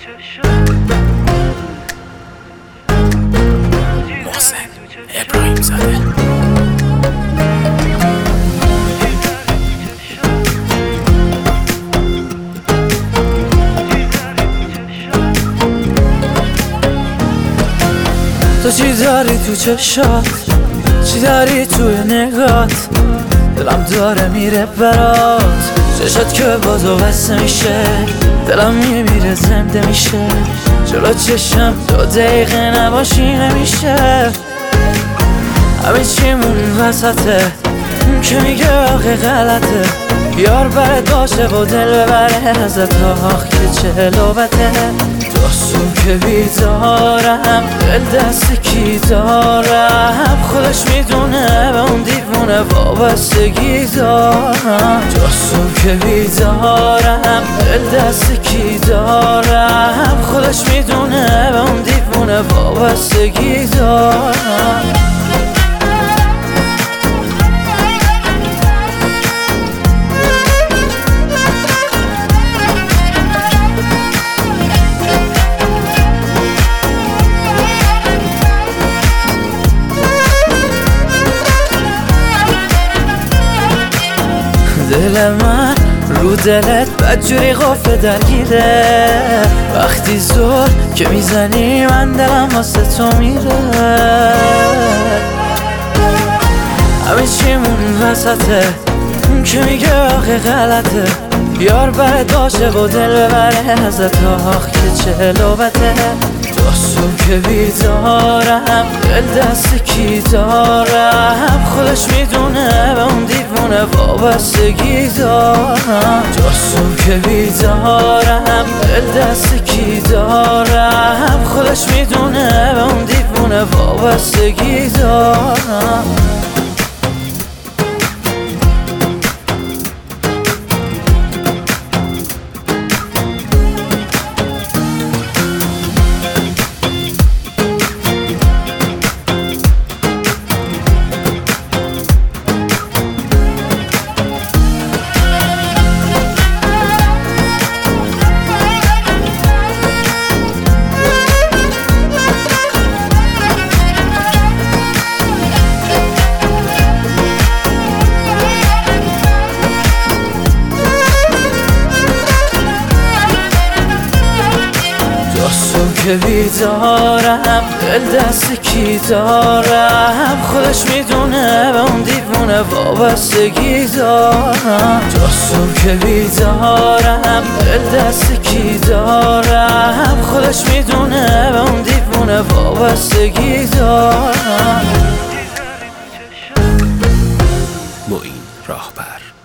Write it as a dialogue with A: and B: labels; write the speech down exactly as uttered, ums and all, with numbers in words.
A: محسن ابراهیم زاده.
B: تو چی داری تو چشات، چی داری توی نگات، دلم داره میره برات، چشات که بازو بسته میشه، دلم میمیره زنده میشه، جلو چشم دو دقیقه نباشی نمیشه. همه چیمون وسطه، اون که میگه آخه غلطه، بیار برد باشه و دل ببره ازت، آخ که چه لوبته. داستون که بیدارم، دل دست کی دارم، خودش میدونه به اون دیوونه وابستگی دارم. داستون که بیدارم، دل دست کی دارم، خودش میدونه به اون دیوونه وابستگی دارم. دل من رو دلت بدجوری قفل درگیره، وقتی زور که میزنی من دلم واسه تو میره. همه چیمون وسطه، اون که میگه آخه غلطه، بیار برد باشه و دل ببره ازت، آخ که چه لوبته. داستون که بیدارم، دل دست کی دارم، خودش میدونه به اون دیوونه وابستگی دارم. داستون که بیدارم، دل دست کی دارم، خودش میدونه به اون دیوونه وابستگی دارم. داستون که بیدارم، دل دست کی دارم، خودش میدونه به اون دیوونه وابستگی دارم. داستون که بیدارم، دل دست کی دارم، خودش میدونه به اون دیوونه وابستگی دارم.
A: معین راهبر.